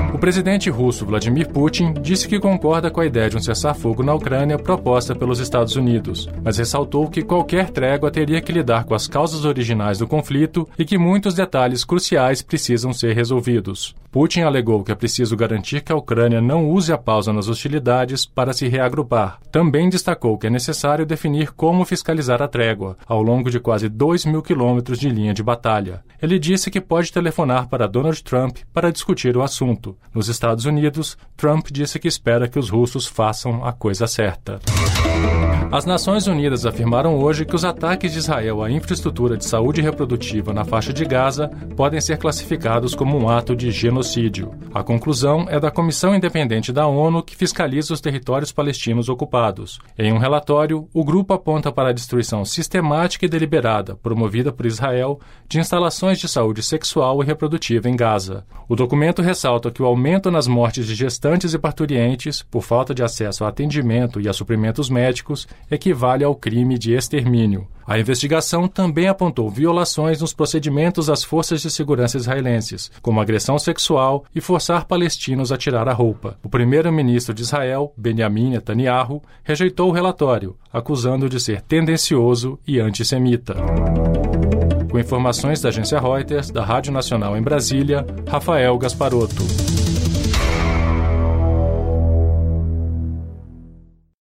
O presidente russo Vladimir Putin disse que concorda com a ideia de um cessar-fogo na Ucrânia proposta pelos Estados Unidos, mas ressaltou que qualquer trégua teria que lidar com as causas originais do conflito e que muitos detalhes cruciais precisam ser resolvidos. Putin alegou que é preciso garantir que a Ucrânia não use a pausa nas hostilidades para se reagrupar. Também destacou que é necessário definir como fiscalizar a trégua, ao longo de quase 2.000 quilômetros de linha de batalha. Ele disse que pode telefonar para Donald Trump para discutir o assunto. Nos Estados Unidos, Trump disse que espera que os russos façam a coisa certa. As Nações Unidas afirmaram hoje que os ataques de Israel à infraestrutura de saúde reprodutiva na faixa de Gaza podem ser classificados como um ato de genocídio. A conclusão é da Comissão Independente da ONU que fiscaliza os territórios palestinos ocupados. Em um relatório, o grupo aponta para a destruição sistemática e deliberada, promovida por Israel, de instalações de saúde sexual e reprodutiva em Gaza. O documento ressalta que o aumento nas mortes de gestantes e parturientes, por falta de acesso a atendimento e a suprimentos médicos, equivale ao crime de extermínio. A investigação também apontou violações nos procedimentos das forças de segurança israelenses, como agressão sexual e forçar palestinos a tirar a roupa. O primeiro-ministro de Israel, Benjamin Netanyahu, rejeitou o relatório, acusando de ser tendencioso e antissemita. Com informações da agência Reuters, da Rádio Nacional em Brasília, Rafael Gasparotto.